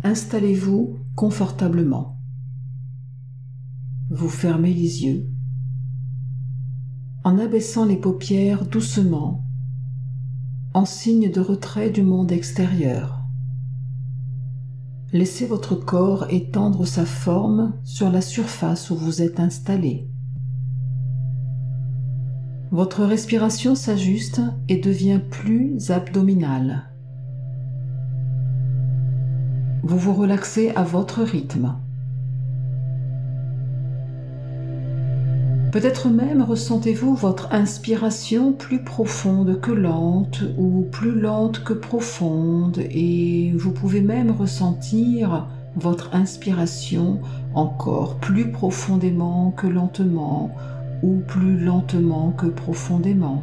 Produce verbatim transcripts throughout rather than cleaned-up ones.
Installez-vous confortablement. Vous fermez les yeux. En abaissant les paupières doucement, en signe de retrait du monde extérieur. Laissez votre corps étendre sa forme sur la surface où vous êtes installé. Votre respiration s'ajuste et devient plus abdominale. Vous vous relaxez à votre rythme. Peut-être même ressentez-vous votre inspiration plus profonde que lente ou plus lente que profonde, et vous pouvez même ressentir votre inspiration encore plus profondément que lentement ou plus lentement que profondément.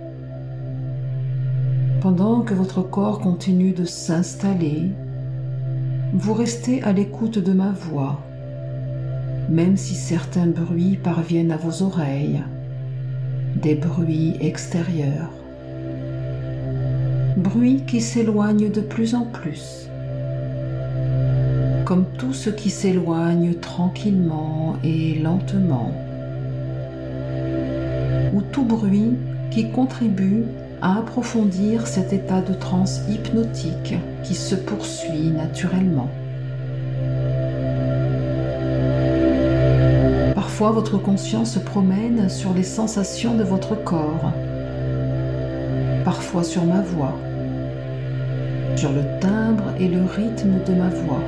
Pendant que votre corps continue de s'installer, vous restez à l'écoute de ma voix, même si certains bruits parviennent à vos oreilles, des bruits extérieurs, bruits qui s'éloignent de plus en plus, comme tout ce qui s'éloigne tranquillement et lentement, ou tout bruit qui contribue à approfondir cet état de transe hypnotique qui se poursuit naturellement. Parfois, votre conscience se promène sur les sensations de votre corps, parfois sur ma voix, sur le timbre et le rythme de ma voix.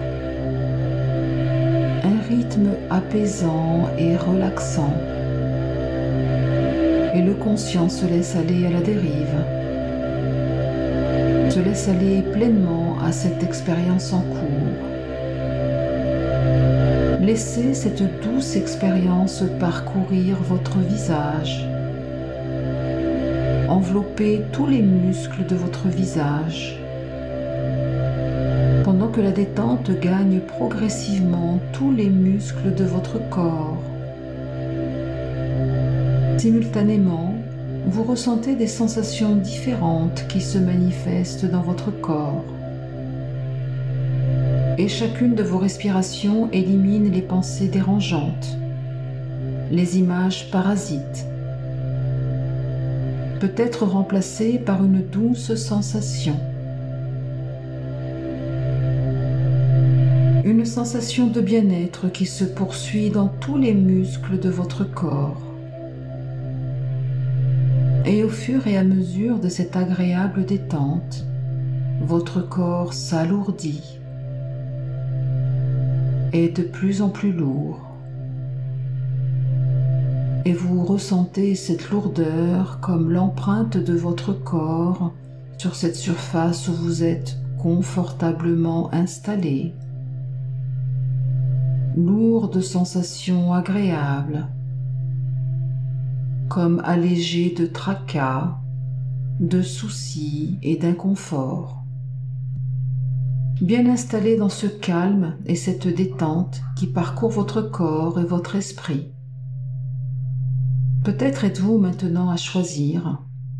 Un rythme apaisant et relaxant. Et le conscient se laisse aller à la dérive, se laisse aller pleinement à cette expérience en cours. Laissez cette douce expérience parcourir votre visage, envelopper tous les muscles de votre visage, pendant que la détente gagne progressivement tous les muscles de votre corps. Simultanément, vous ressentez des sensations différentes qui se manifestent dans votre corps. Et chacune de vos respirations élimine les pensées dérangeantes, les images parasites, peut être remplacées par une douce sensation. Une sensation de bien-être qui se poursuit dans tous les muscles de votre corps. Et au fur et à mesure de cette agréable détente, votre corps s'alourdit, est de plus en plus lourd, et vous ressentez cette lourdeur comme l'empreinte de votre corps sur cette surface où vous êtes confortablement installé. Lourde sensation agréable, comme allégé de tracas, de soucis et d'inconfort. Bien installé dans ce calme et cette détente qui parcourt votre corps et votre esprit. Peut-être êtes-vous maintenant à choisir.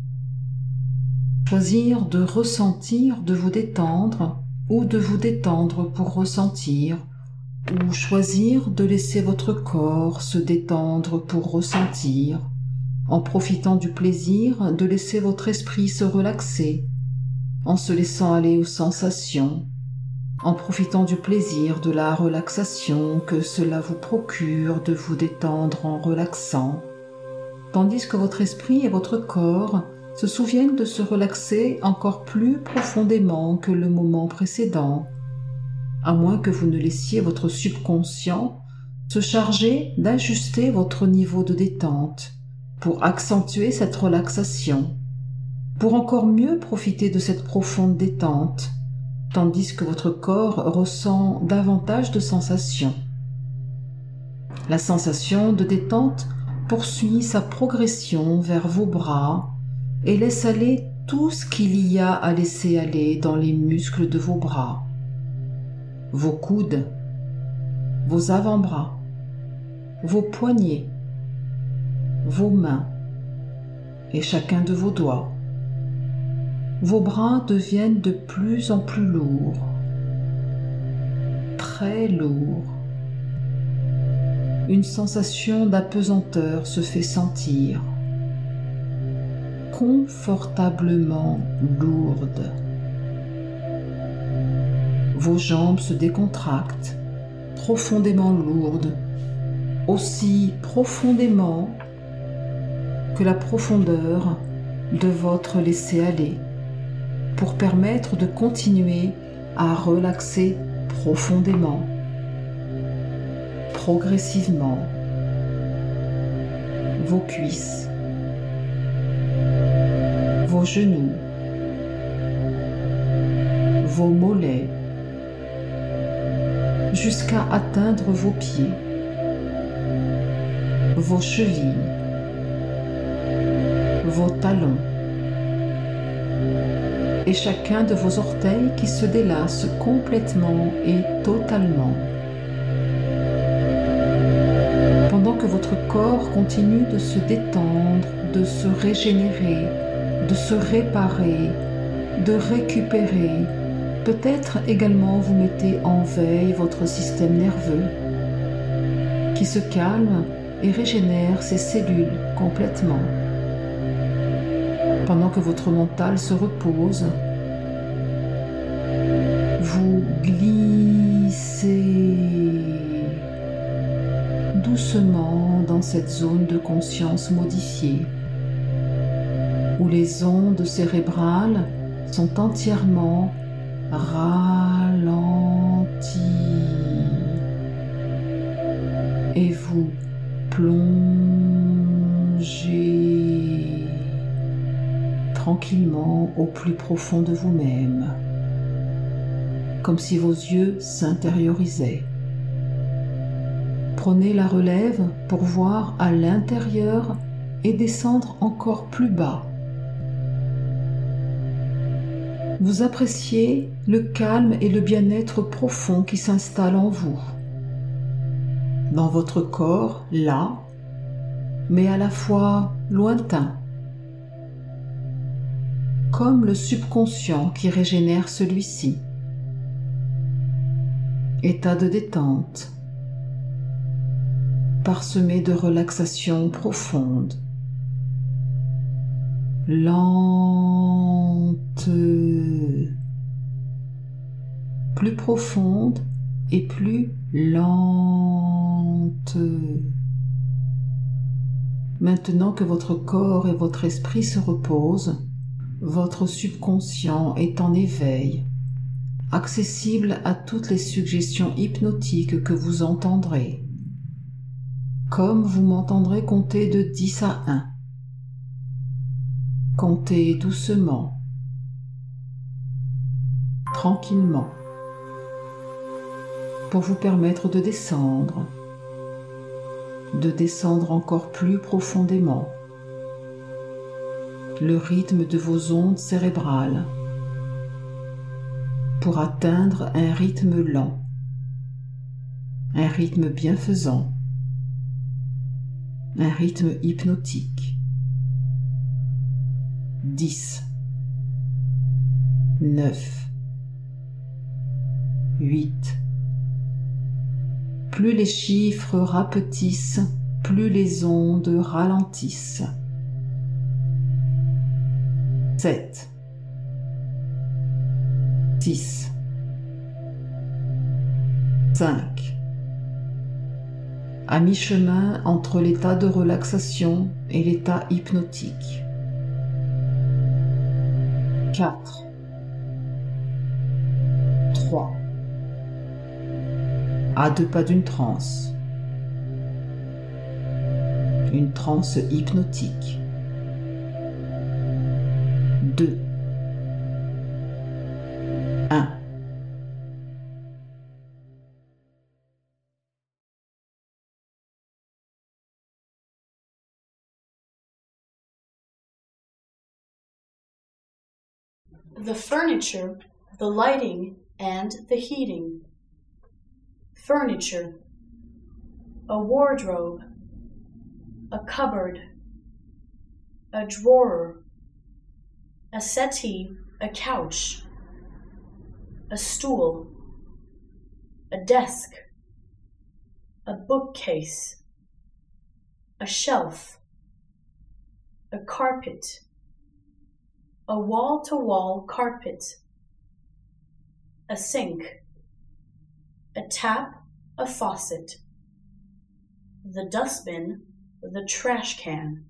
Choisir de ressentir, de vous détendre, ou de vous détendre pour ressentir, ou choisir de laisser votre corps se détendre pour ressentir, en profitant du plaisir de laisser votre esprit se relaxer, en se laissant aller aux sensations, en profitant du plaisir de la relaxation que cela vous procure de vous détendre en relaxant, tandis que votre esprit et votre corps se souviennent de se relaxer encore plus profondément que le moment précédent, à moins que vous ne laissiez votre subconscient se charger d'ajuster votre niveau de détente pour accentuer cette relaxation, pour encore mieux profiter de cette profonde détente, tandis que votre corps ressent davantage de sensations. La sensation de détente poursuit sa progression vers vos bras et laisse aller tout ce qu'il y a à laisser aller dans les muscles de vos bras, vos coudes, vos avant-bras, vos poignets, vos mains et chacun de vos doigts. Vos bras deviennent de plus en plus lourds. très lourd. Une sensation d'apesanteur se fait sentir, confortablement lourde. Vos jambes se décontractent, profondément lourdes, aussi profondément que la profondeur de votre laisser-aller, pour permettre de continuer à relaxer profondément, progressivement, vos cuisses, vos genoux, vos mollets, jusqu'à atteindre vos pieds, vos chevilles, vos talons, et chacun de vos orteils qui se délasse complètement et totalement. Pendant que votre corps continue de se détendre, de se régénérer, de se réparer, de récupérer, peut-être également vous mettez en veille votre système nerveux qui se calme et régénère ses cellules complètement. Pendant que votre mental se repose, vous glissez doucement dans cette zone de conscience modifiée, où les ondes cérébrales sont entièrement ralenties et vous plongez tranquillement au plus profond de vous-même, comme si vos yeux s'intériorisaient. Prenez la relève pour voir à l'intérieur et descendre encore plus bas. Vous appréciez le calme et le bien-être profond qui s'installe en vous, dans votre corps, là, mais à la fois lointain, comme le subconscient qui régénère celui-ci. État de détente, parsemé de relaxation profonde, lente, plus profonde et plus lente. Maintenant que votre corps et votre esprit se reposent, votre subconscient est en éveil, accessible à toutes les suggestions hypnotiques que vous entendrez, comme vous m'entendrez compter de dix à un. Comptez doucement, tranquillement, pour vous permettre de descendre, de descendre encore plus profondément, le rythme de vos ondes cérébrales, pour atteindre un rythme lent, un rythme bienfaisant, un rythme hypnotique. dix, neuf, huit. Plus les chiffres rapetissent, plus les ondes ralentissent. sept, six, cinq. À mi-chemin entre l'état de relaxation et l'état hypnotique. quatre, trois. À deux pas d'une transe. Une transe hypnotique. deux, un. The furniture, the lighting, and the heating. Furniture: a wardrobe, a cupboard, a drawer, a settee, a couch, a stool, a desk, a bookcase, a shelf, a carpet, a wall-to-wall carpet, a sink, a tap, a faucet, the dustbin, the trash can,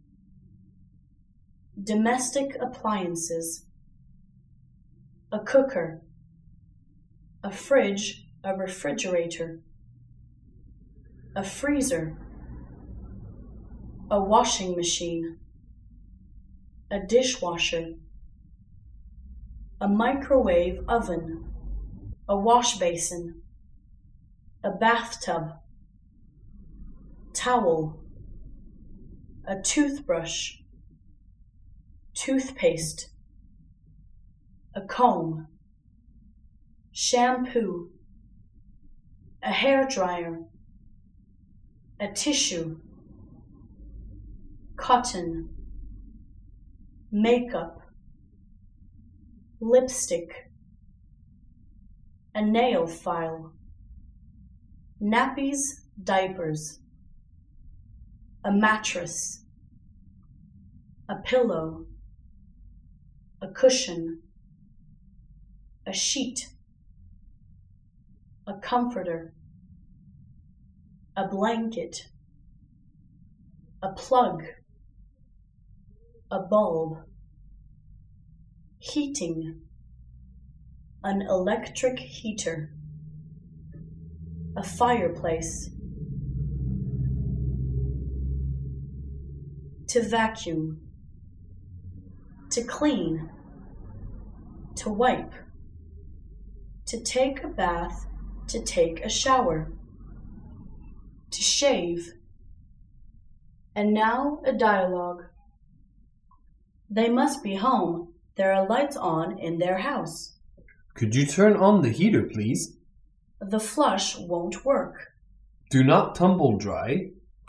domestic appliances, a cooker, a fridge, a refrigerator, a freezer, a washing machine, a dishwasher, a microwave oven, a wash basin, a bathtub, towel, a toothbrush, toothpaste, a comb, shampoo, a hairdryer, a tissue, cotton, makeup, lipstick, a nail file, nappies, diapers, a mattress, a pillow, a cushion, a sheet, a comforter, a blanket, a plug, a bulb, heating, an electric heater, a fireplace, to vacuum, to clean, to wipe, to take a bath, to take a shower, to shave. And now a dialogue. They must be home. There are lights on in their house. Could you turn on the heater, please? The flush won't work. Do not tumble dry.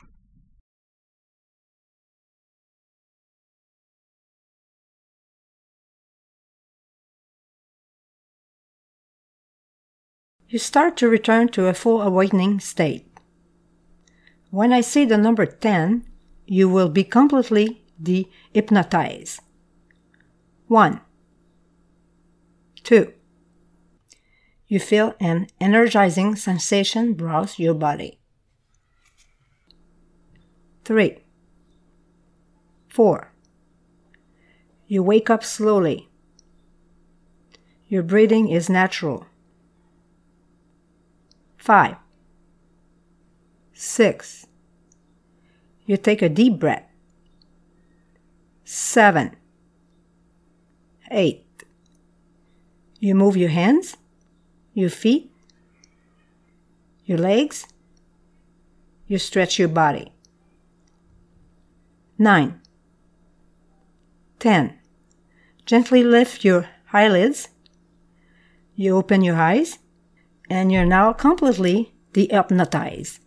You start to return to a full awakening state. When I say the number ten, you will be completely de-hypnotized. One. Two. You feel an energizing sensation browse your body. Three. Four. You wake up slowly. Your breathing is natural. Five. Six. You take a deep breath. Seven. Eight. You move your hands, your feet, your legs. You stretch your body. Nine. Ten. Gently lift your eyelids. You open your eyes, and you're now completely de-hypnotized.